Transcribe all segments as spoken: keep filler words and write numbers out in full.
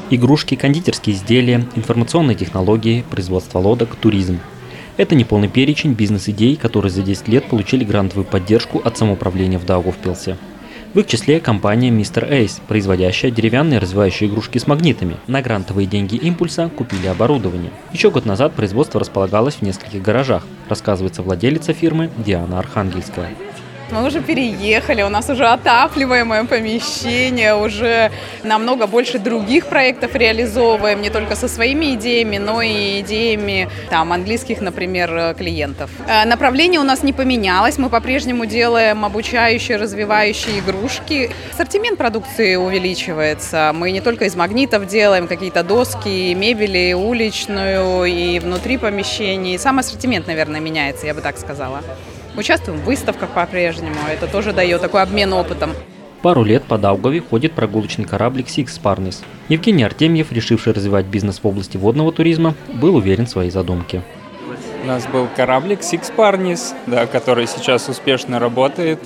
Игрушки, кондитерские изделия, информационные технологии, производство лодок, туризм. Это неполный перечень бизнес-идей, которые за десять лет получили грантовую поддержку от самоуправления в Даугавпилсе. В их числе компания мистер Эйс, производящая деревянные развивающие игрушки с магнитами. На грантовые деньги импульса купили оборудование. Еще год назад производство располагалось в нескольких гаражах, рассказывается владелица фирмы Диана Архангельская. Мы уже переехали, у нас уже отапливаемое помещение, уже намного больше других проектов реализовываем, не только со своими идеями, но и идеями там, английских, например, клиентов. Направление у нас не поменялось, мы по-прежнему делаем обучающие, развивающие игрушки. Ассортимент продукции увеличивается, мы не только из магнитов делаем какие-то доски, мебели, уличную и внутри помещений. Сам ассортимент, наверное, меняется, я бы так сказала. Участвуем в выставках по-прежнему, это тоже дает такой обмен опытом. Пару лет по Даугаве ходит прогулочный кораблик Six Parnis. Евгений Артемьев, решивший развивать бизнес в области водного туризма, был уверен в своей задумке. У нас был кораблик Six Parnis, да, который сейчас успешно работает.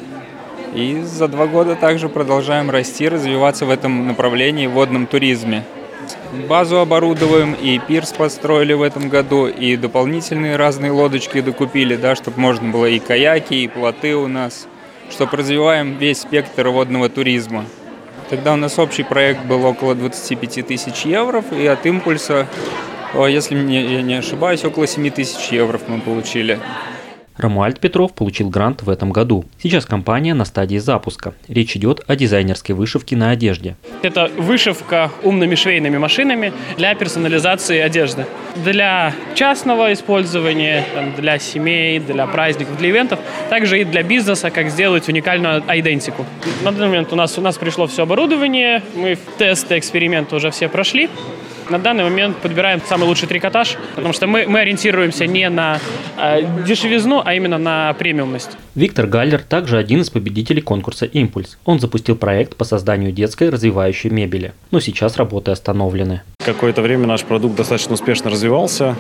И за два года также продолжаем расти, развиваться в этом направлении, в водном туризме. Базу оборудуем, и пирс построили в этом году, и дополнительные разные лодочки докупили, да, чтобы можно было и каяки, и плоты у нас, чтобы развиваем весь спектр водного туризма. Тогда у нас общий проект был около двадцать пять тысяч евро, и от импульса, если я не ошибаюсь, около семь тысяч евро мы получили. Рамуальд Петров получил грант в этом году. Сейчас компания на стадии запуска. Речь идет о дизайнерской вышивке на одежде. Это вышивка умными швейными машинами для персонализации одежды. Для частного использования, для семей, для праздников, для ивентов, также и для бизнеса, как сделать уникальную айдентику. На данный момент у нас, у нас пришло все оборудование, мы тесты, эксперименты уже все прошли. На данный момент подбираем самый лучший трикотаж, потому что мы, мы ориентируемся не на э, дешевизну, а именно на премиумность. Виктор Галлер также один из победителей конкурса «Импульс». Он запустил проект по созданию детской развивающей мебели. Но сейчас работы остановлены. Какое-то время наш продукт достаточно успешно развивался,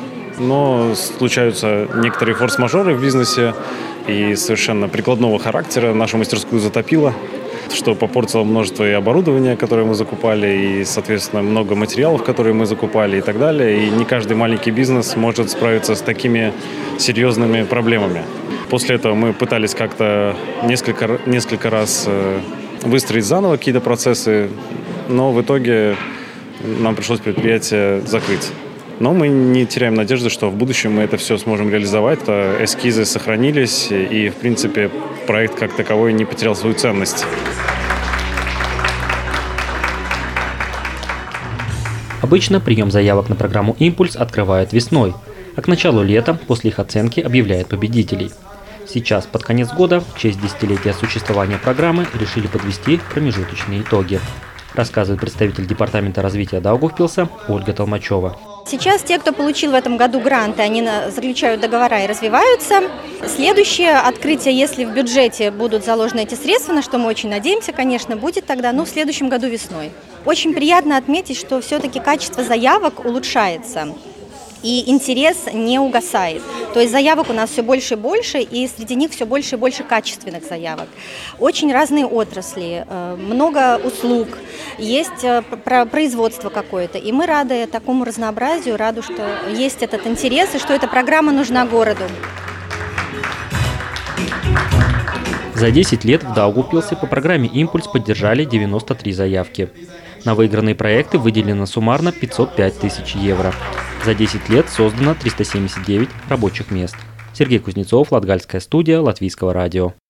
но случаются некоторые форс-мажоры в бизнесе и совершенно прикладного характера. Нашу мастерскую затопило, что попортило множество и оборудования, которое мы закупали, и, соответственно, много материалов, которые мы закупали и так далее. И не каждый маленький бизнес может справиться с такими серьезными проблемами. После этого мы пытались как-то несколько, несколько раз выстроить заново какие-то процессы, но в итоге нам пришлось предприятие закрыть. Но мы не теряем надежды, что в будущем мы это все сможем реализовать. Эскизы сохранились, и, в принципе, проект как таковой не потерял свою ценность. Обычно прием заявок на программу «Импульс» открывают весной, а к началу лета, после их оценки, объявляют победителей. Сейчас, под конец года, в честь десятилетия существования программы, решили подвести промежуточные итоги, рассказывает представитель департамента развития Даугавпилса Ольга Толмачева. Сейчас те, кто получил в этом году гранты, они заключают договора и развиваются. Следующее открытие, если в бюджете будут заложены эти средства, на что мы очень надеемся, конечно, будет тогда, ну, в следующем году весной. Очень приятно отметить, что все-таки качество заявок улучшается. И интерес не угасает. То есть заявок у нас все больше и больше, и среди них все больше и больше качественных заявок. Очень разные отрасли, много услуг, есть производство какое-то. И мы рады такому разнообразию, рады, что есть этот интерес, и что эта программа нужна городу. За десять лет в Даугавпилсе по программе «Импульс» поддержали девяносто три заявки. На выигранные проекты выделено суммарно пятьсот пять тысяч евро. За десять лет создано триста семьдесят девять рабочих мест. Сергей Кузнецов, Латгальская студия, Латвийского радио.